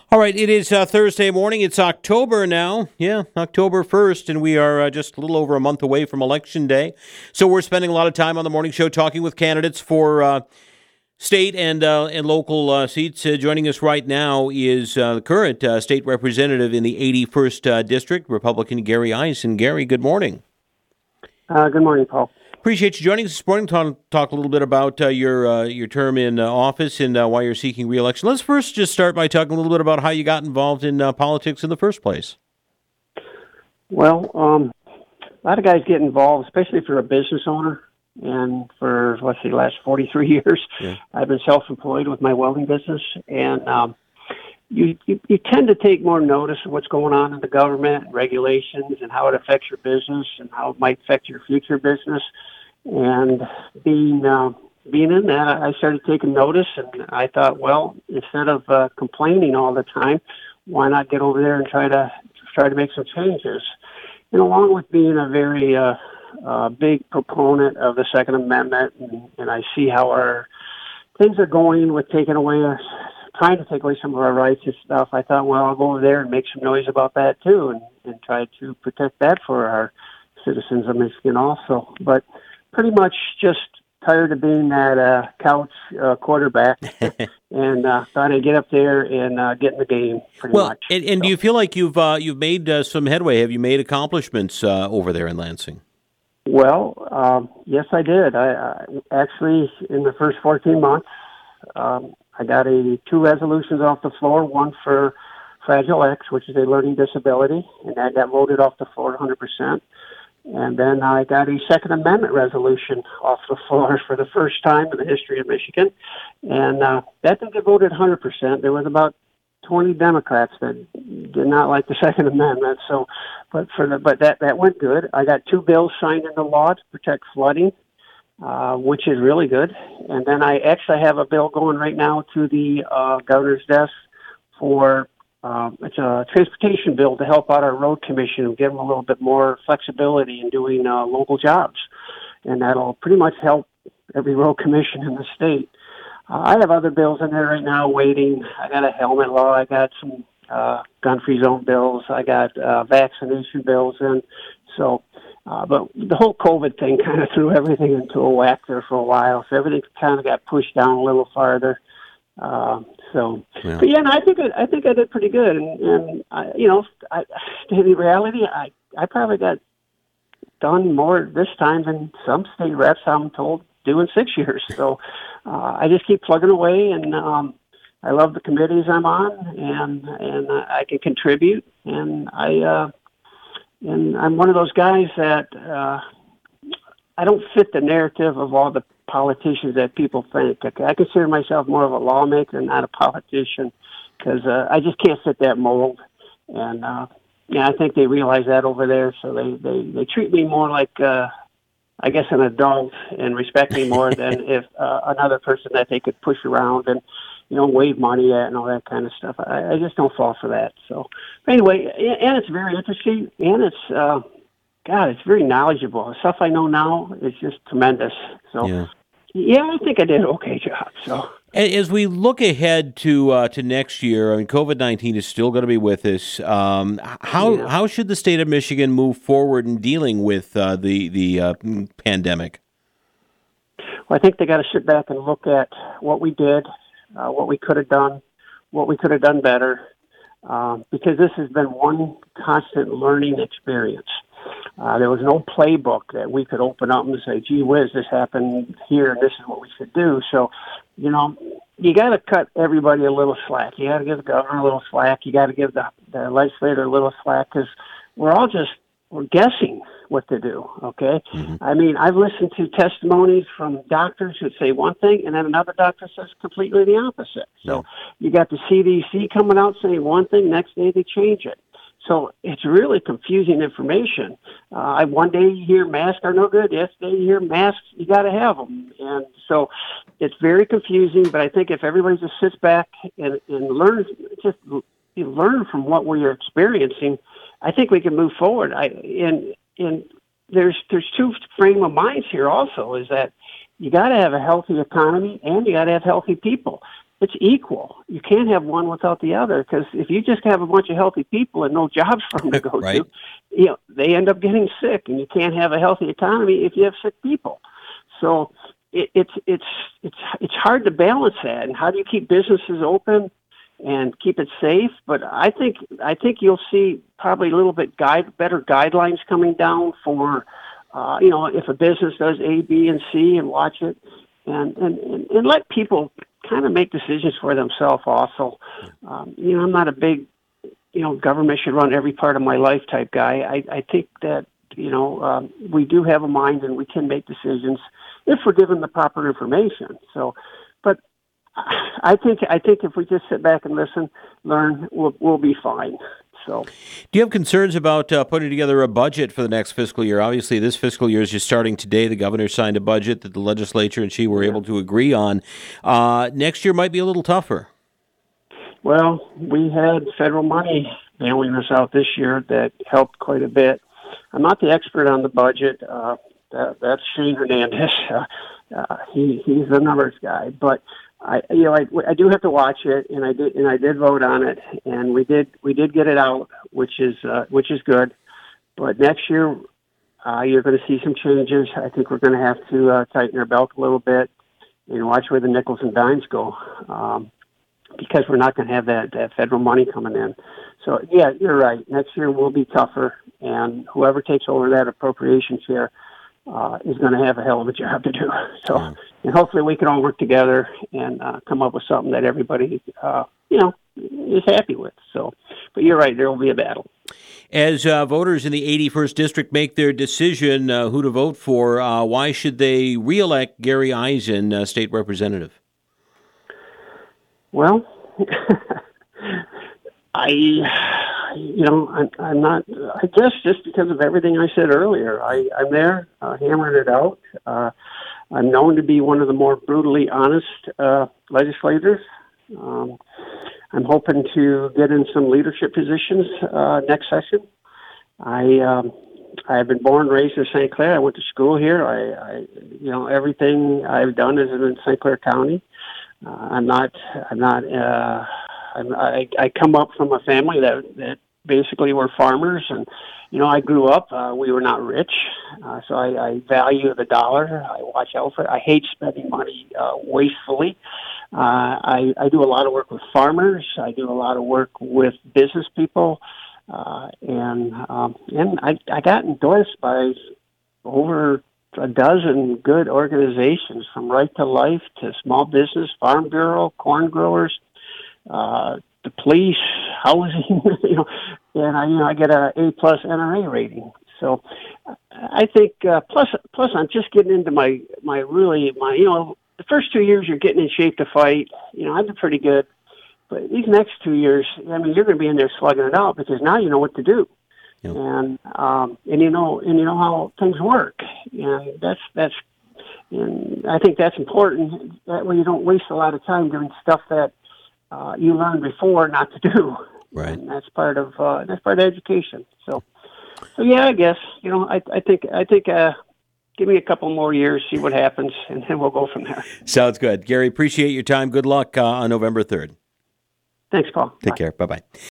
All right, it is Thursday morning. It's October now. Yeah, October 1st, and we are just a little over a month away from Election Day. So we're spending a lot of time on the morning show talking with candidates for state and local seats. Joining us right now is the current state representative in the 81st District, Republican Gary Eisen. Gary, good morning. Good morning, Paul. Appreciate you joining us this morning to talk a little bit about your term in office and why you're seeking re-election. Let's first just start by talking a little bit about how you got involved in politics in the first place. Well, a lot of guys get involved, especially if you're a business owner. And for, the last 43 years, I've been self-employed with my welding business. And you tend to take more notice of what's going on in the government and regulations and how it affects your business and how it might affect your future business. And being in that, I started taking notice, and I thought, well, instead of complaining all the time, why not get over there and try to make some changes? And along with being a very big proponent of the Second Amendment, and I see how our things are going with trying to take away some of our rights and stuff, I thought, well, I'll go over there and make some noise about that too, and try to protect that for our citizens of Michigan also. But pretty much just tired of being that couch quarterback, and thought I'd get up there and get in the game pretty much. And do you feel like you've made some headway? Have you made accomplishments over there in Lansing? Well, yes, I did. I actually, in the first 14 months, I got 2 resolutions off the floor, one for Fragile X, which is a learning disability, and that got voted off the floor 100%. And then I got a Second Amendment resolution off the floor for the first time in the history of Michigan, and that didn't get voted 100%. There was about 20 Democrats that did not like the Second Amendment. But that went good. I got 2 bills signed into law to protect flooding, which is really good. And then I actually have a bill going right now to the governor's desk for it's a transportation bill to help out our road commission and give them a little bit more flexibility in doing local jobs. And that'll pretty much help every road commission in the state. I have other bills in there right now waiting. I got a helmet law. I got some gun-free zone bills. I got vaccination bills in. So, but the whole COVID thing kind of threw everything into a whack there for a while. So everything kind of got pushed down a little farther. But yeah, no, I think I did pretty good. And in reality, I probably got done more this time than some state reps, I'm told, do in 6 years. So I just keep plugging away, and I love the committees I'm on, and I can contribute. And I'm one of those guys that I don't fit the narrative of all the politicians that people think. I consider myself more of a lawmaker, not a politician, because I just can't fit that mold. And I think they realize that over there, so they treat me more like I guess an adult and respect me more than if another person that they could push around and wave money at and all that kind of stuff. I just don't fall for that. So anyway, and it's very interesting, and it's it's very knowledgeable. The stuff I know now is just tremendous. So yeah, I think I did an okay job. So as we look ahead to next year, I mean, COVID-19 is still going to be with us. How should the state of Michigan move forward in dealing with the pandemic? Well, I think they got to sit back and look at what we did, what we could have done, what we could have done better, because this has been one constant learning experience. There was no playbook that we could open up and say, gee whiz, this happened here, and this is what we should do. So, you got to cut everybody a little slack. You got to give the governor a little slack. You got to give the legislator a little slack, because we're guessing what to do, okay? Mm-hmm. I mean, I've listened to testimonies from doctors who say one thing, and then another doctor says completely the opposite. So you got the CDC coming out saying one thing, next day they change it. So it's really confusing information. One day you hear masks are no good. Next day you hear masks, you got to have them. And so it's very confusing. But I think if everybody just sits back and learns, just learn from what we're experiencing, I think we can move forward. And there's 2 frame of minds here. Also, is that you got to have a healthy economy and you got to have healthy people. it's equal. You can't have one without the other, because if you just have a bunch of healthy people and no jobs for them to go right. to, they end up getting sick, and you can't have a healthy economy if you have sick people. So it's hard to balance that. And how do you keep businesses open and keep it safe? But I think you'll see probably a little bit better guidelines coming down for, if a business does A, B, and C, and watch it, and let people kind of make decisions for themselves also. I'm not a big, government should run every part of my life type guy. I think that, we do have a mind and we can make decisions if we're given the proper information. So, but I think if we just sit back and listen, learn, we'll be fine. So, do you have concerns about putting together a budget for the next fiscal year? Obviously, this fiscal year is just starting today. The governor signed a budget that the legislature and she were able to agree on. Next year might be a little tougher. Well, we had federal money bailing us out this year that helped quite a bit. I'm not the expert on the budget. That's Shane Hernandez. He's the numbers guy, but I do have to watch it, and I did vote on it, and we did get it out, which is good. But next year, you're going to see some changes. I think we're going to have to tighten our belt a little bit and watch where the nickels and dimes go, because we're not going to have that federal money coming in. So yeah, you're right. Next year will be tougher, and whoever takes over that appropriation chair is going to have a hell of a job to do. So, and hopefully we can all work together and come up with something that everybody, is happy with. So, but you're right, there will be a battle. As voters in the 81st District make their decision who to vote for, why should they reelect Gary Eisen, state representative? Well, I'm not, I guess just because of everything I said earlier. I'm there, hammering it out. I'm known to be one of the more brutally honest legislators. I'm hoping to get in some leadership positions next session. I've been born and raised in St. Clair. I went to school here. Everything I've done is in St. Clair County. I come up from a family that basically were farmers, and I grew up. We were not rich, so I value the dollar. I watch out for it. I hate spending money wastefully. I do a lot of work with farmers. I do a lot of work with business people, and I got endorsed by over a dozen good organizations, from Right to Life to Small Business, Farm Bureau, Corn Growers, the police, housing, and I get a A+ NRA rating. So I think plus I'm just getting into my the first 2 years you're getting in shape to fight. I've been pretty good, but these next 2 years, you're going to be in there slugging it out, because now you know what to do. Yep. And you know how things work, and that's and I think that's important. That way you don't waste a lot of time doing stuff that you learned before not to do. Right. And that's part of education. So yeah, I guess I think give me a couple more years, see what happens, and then we'll go from there. Sounds good, Gary. Appreciate your time. Good luck on November 3rd. Thanks, Paul. Take care. Bye-bye.